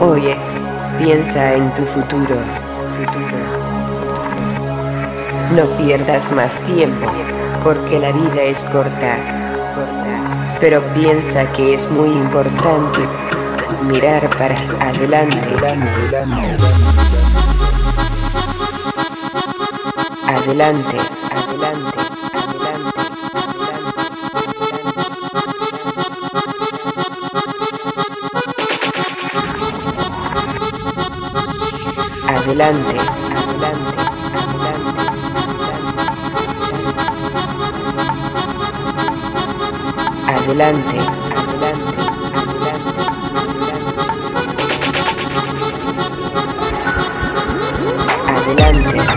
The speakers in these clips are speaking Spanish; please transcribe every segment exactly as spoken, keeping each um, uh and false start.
Oye, piensa en tu futuro, futuro. No pierdas más tiempo, porque la vida es corta, corta. Pero piensa que es muy importante mirar para adelante. Adelante, adelante, adelante, adelante, adelante, adelante, adelante, adelante, adelante.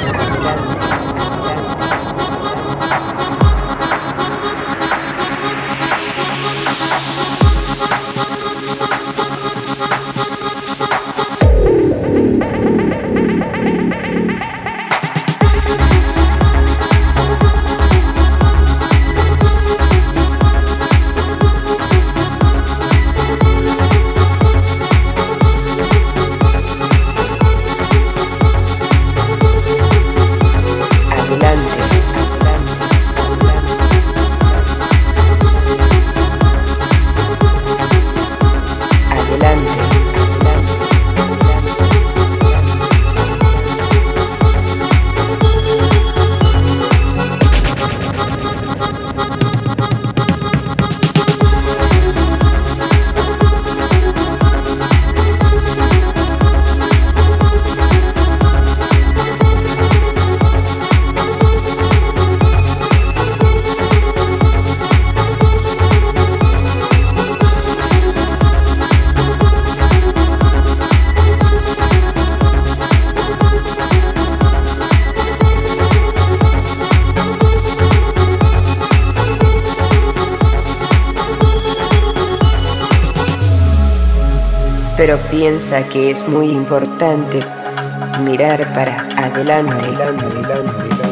Pero piensa que es muy importante mirar para adelante. Adelante, adelante, adelante.